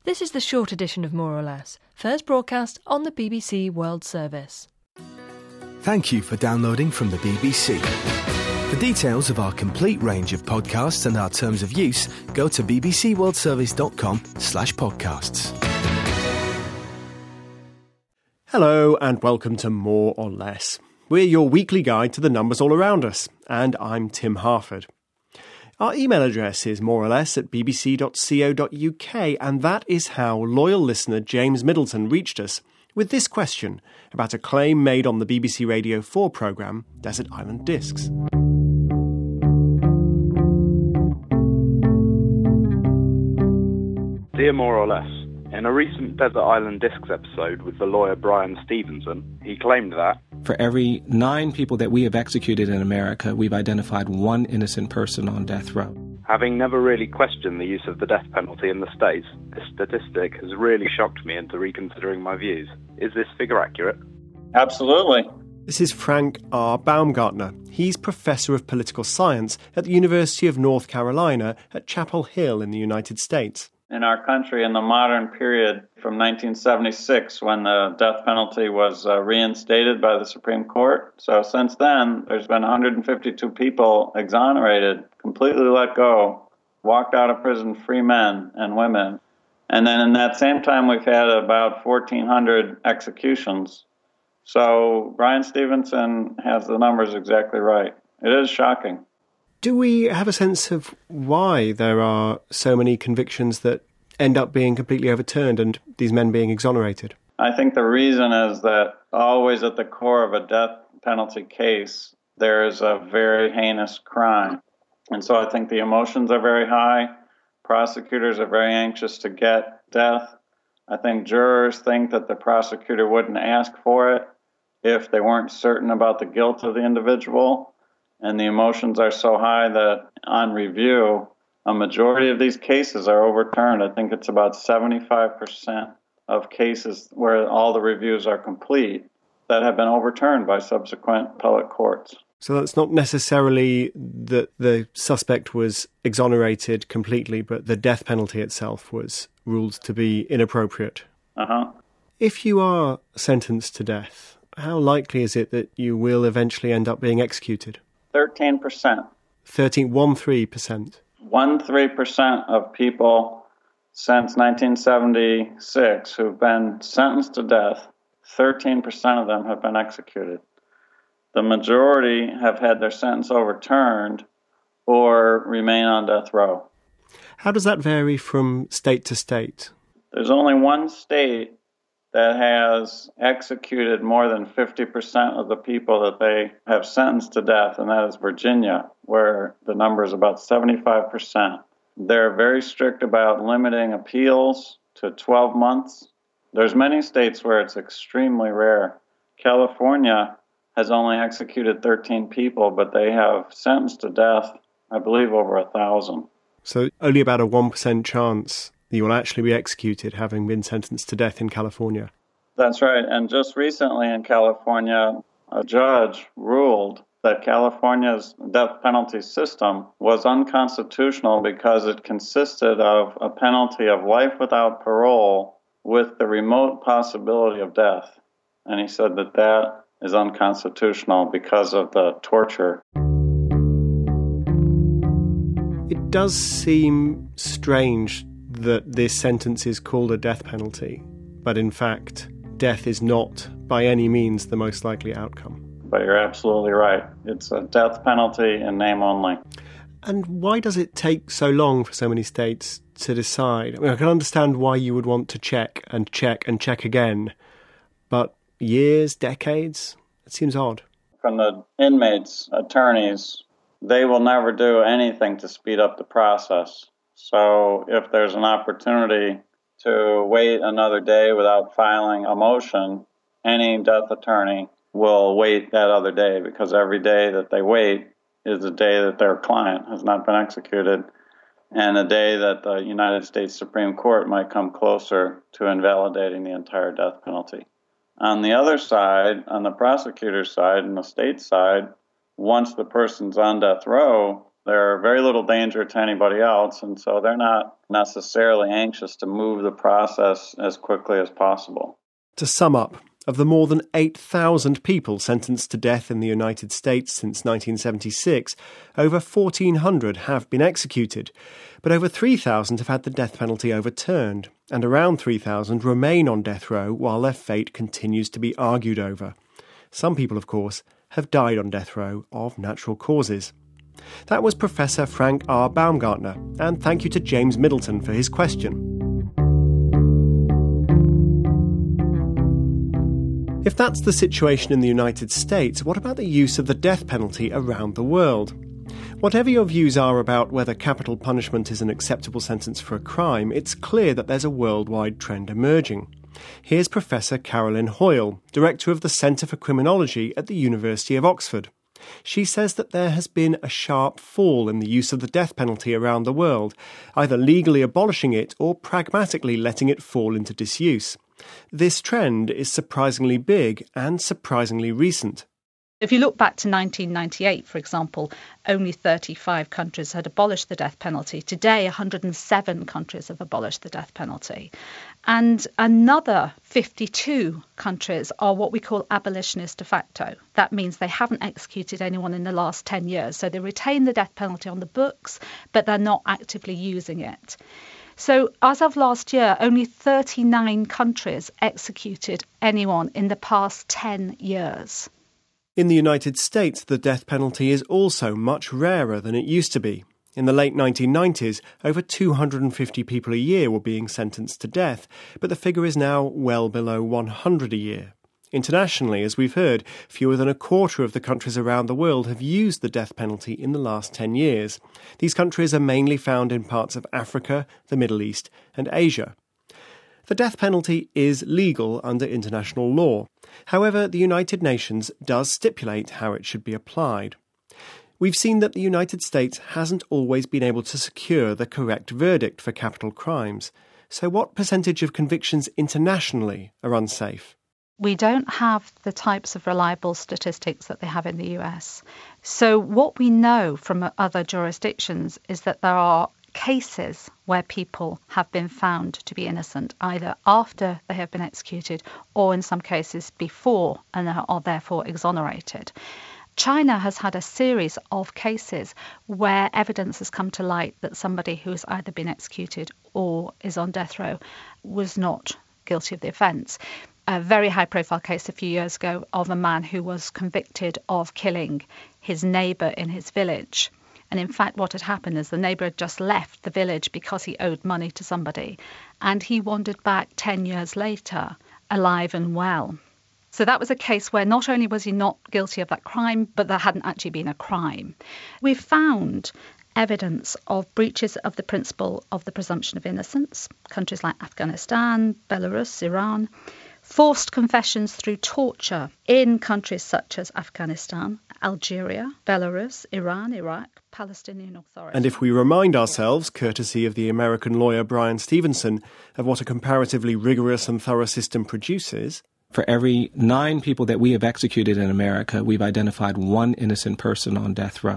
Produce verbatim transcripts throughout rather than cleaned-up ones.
This is the short edition of More or Less, first broadcast on the B B C World Service. Thank you for downloading from the B B C. For details of our complete range of podcasts and our terms of use, go to bbcworldservice.com slash podcasts. Hello and welcome to More or Less. We're your weekly guide to the numbers all around us, and I'm Tim Harford. Our email address is moreless at bbc dot co dot uk, and that is how loyal listener James Middleton reached us with this question about a claim made on the B B C Radio four programme Desert Island Discs. Dear More or Less, in a recent Desert Island Discs episode with the lawyer Bryan Stevenson, he claimed that for every nine people that we have executed in America, we've identified one innocent person on death row. Having never really questioned the use of the death penalty in the States, this statistic has really shocked me into reconsidering my views. Is this figure accurate? Absolutely. This is Frank R. Baumgartner. He's Professor of Political Science at the University of North Carolina at Chapel Hill in the United States. In our country, in the modern period from nineteen seventy-six, when the death penalty was uh, reinstated by the Supreme Court. So since then, there's been one hundred fifty-two people exonerated, completely let go, walked out of prison, free men and women. And then in that same time, we've had about fourteen hundred executions. So Bryan Stevenson has the numbers exactly right. It is shocking. Do we have a sense of why there are so many convictions that end up being completely overturned and these men being exonerated? I think the reason is that always at the core of a death penalty case, there is a very heinous crime. And so I think the emotions are very high. Prosecutors are very anxious to get death. I think jurors think that the prosecutor wouldn't ask for it if they weren't certain about the guilt of the individual. And the emotions are so high that on review, a majority of these cases are overturned. I think it's about seventy-five percent of cases where all the reviews are complete that have been overturned by subsequent appellate courts. So that's not necessarily that the suspect was exonerated completely, but the death penalty itself was ruled to be inappropriate. Uh-huh. If you are sentenced to death, how likely is it that you will eventually end up being executed? thirteen percent. Thirteen, one three percent. One three percent of people since nineteen seventy-six who've been sentenced to death, thirteen percent of them have been executed. The majority have had their sentence overturned or remain on death row. How does that vary from state to state? There's only one state that has executed more than fifty percent of the people that they have sentenced to death, and that is Virginia, where the number is about seventy-five percent. They're very strict about limiting appeals to twelve months. There's many states where it's extremely rare. California has only executed thirteen people, but they have sentenced to death, I believe, over a thousand. So only about a one percent chance you will actually be executed having been sentenced to death in California. That's right. And just recently in California, a judge ruled that California's death penalty system was unconstitutional because it consisted of a penalty of life without parole with the remote possibility of death. And he said that that is unconstitutional because of the torture. It does seem strange that this sentence is called a death penalty, but in fact, death is not by any means the most likely outcome. But you're absolutely right. It's a death penalty in name only. And why does it take so long for so many states to decide? I mean, I can understand why you would want to check and check and check again, but years, decades, it seems odd. From the inmates' attorneys, they will never do anything to speed up the process. So if there's an opportunity to wait another day without filing a motion, any death attorney will wait that other day, because every day that they wait is the day that their client has not been executed, and a day that the United States Supreme Court might come closer to invalidating the entire death penalty. On the other side, on the prosecutor's side and the state side, once the person's on death row, They're very little danger to anybody else, and so they're not necessarily anxious to move the process as quickly as possible. To sum up, of the more than eight thousand people sentenced to death in the United States since nineteen seventy-six, over fourteen hundred have been executed, but over three thousand have had the death penalty overturned, and around three thousand remain on death row while their fate continues to be argued over. Some people, of course, have died on death row of natural causes. That was Professor Frank R. Baumgartner, and thank you to James Middleton for his question. If that's the situation in the United States, what about the use of the death penalty around the world? Whatever your views are about whether capital punishment is an acceptable sentence for a crime, it's clear that there's a worldwide trend emerging. Here's Professor Carolyn Hoyle, Director of the Centre for Criminology at the University of Oxford. She says that there has been a sharp fall in the use of the death penalty around the world, either legally abolishing it or pragmatically letting it fall into disuse. This trend is surprisingly big and surprisingly recent. If you look back to nineteen ninety-eight, for example, only thirty-five countries had abolished the death penalty. Today, one hundred seven countries have abolished the death penalty. And another fifty-two countries are what we call abolitionists de facto. That means they haven't executed anyone in the last ten years. So they retain the death penalty on the books, but they're not actively using it. So as of last year, only thirty-nine countries executed anyone in the past ten years. In the United States, the death penalty is also much rarer than it used to be. In the late nineteen nineties, over two hundred fifty people a year were being sentenced to death, but the figure is now well below one hundred a year. Internationally, as we've heard, fewer than a quarter of the countries around the world have used the death penalty in the last ten years. These countries are mainly found in parts of Africa, the Middle East, and Asia. The death penalty is legal under international law. However, the United Nations does stipulate how it should be applied. We've seen that the United States hasn't always been able to secure the correct verdict for capital crimes. So what percentage of convictions internationally are unsafe? We don't have the types of reliable statistics that they have in the U S. So what we know from other jurisdictions is that there are cases where people have been found to be innocent, either after they have been executed or in some cases before and are therefore exonerated. China has had a series of cases where evidence has come to light that somebody who has either been executed or is on death row was not guilty of the offence. A very high-profile case a few years ago of a man who was convicted of killing his neighbour in his village. And in fact, what had happened is the neighbour had just left the village because he owed money to somebody. And he wandered back ten years later, alive and well. So that was a case where not only was he not guilty of that crime, but there hadn't actually been a crime. We've found evidence of breaches of the principle of the presumption of innocence. Countries like Afghanistan, Belarus, Iran. Forced confessions through torture in countries such as Afghanistan, Algeria, Belarus, Iran, Iraq, Palestinian authorities. And if we remind ourselves, courtesy of the American lawyer Brian Stevenson, of what a comparatively rigorous and thorough system produces... For every nine people that we have executed in America, we've identified one innocent person on death row.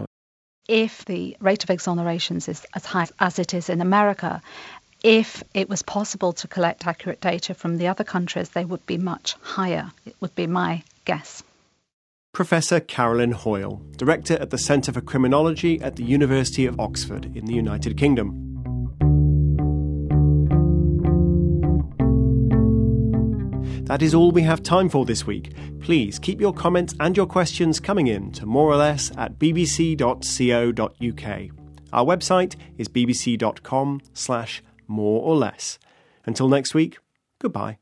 If the rate of exonerations is as high as it is in America, if it was possible to collect accurate data from the other countries, they would be much higher. It would be my guess. Professor Carolyn Hoyle, Director at the Centre for Criminology at the University of Oxford in the United Kingdom. That is all we have time for this week. Please keep your comments and your questions coming in to more or less at bbc dot co dot uk. Our website is bbc.com slash more or less. Until next week, goodbye.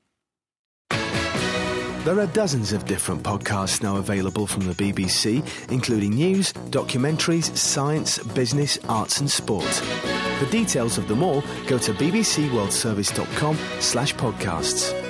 There are dozens of different podcasts now available from the B B C, including news, documentaries, science, business, arts and sport. For details of them all, go to bbcworldservice.com slash podcasts.